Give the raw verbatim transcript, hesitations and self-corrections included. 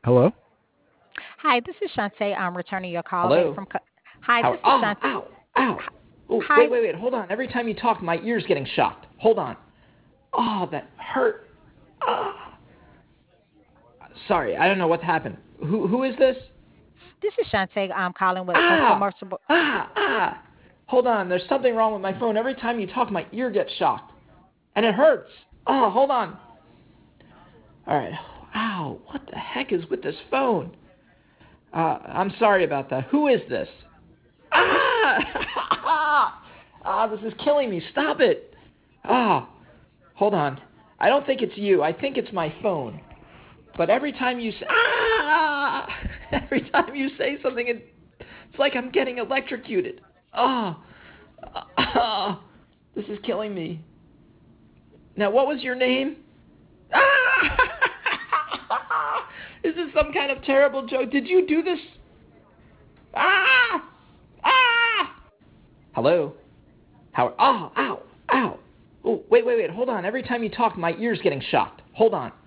Hello? Hi, this is Shantae. I'm returning your call back Hello? from. Co- Hi, How? this is Ah, Shantae. ow, ow. Oh, Hi. wait, wait, wait. Hold on. Every time you talk, my ear's getting shocked. Hold on. Oh, that hurt. Ah. Sorry, I don't know what happened. Who, who is this? This is Shantae. I'm calling with Ah, customer support. ah, ah. Hold on. There's something wrong with my phone. Every time you talk, my ear gets shocked. And it hurts. Oh, hold on. All right. Ow, what the heck is with this phone? Uh, I'm sorry about that. Who is this? Ah! ah, this is killing me. Stop it. Ah, hold on. I don't think it's you. I think it's my phone. But every time you say, ah, every time you say something, it, it's like I'm getting electrocuted. Ah, ah, this is killing me. Now, what was your name? Ah! Is this some kind of terrible joke? Did you do this? Ah! Ah! Hello? How? Oh, ow, ow. Oh, wait, wait, wait. Hold on. Every time you talk, my ear's getting shocked. Hold on.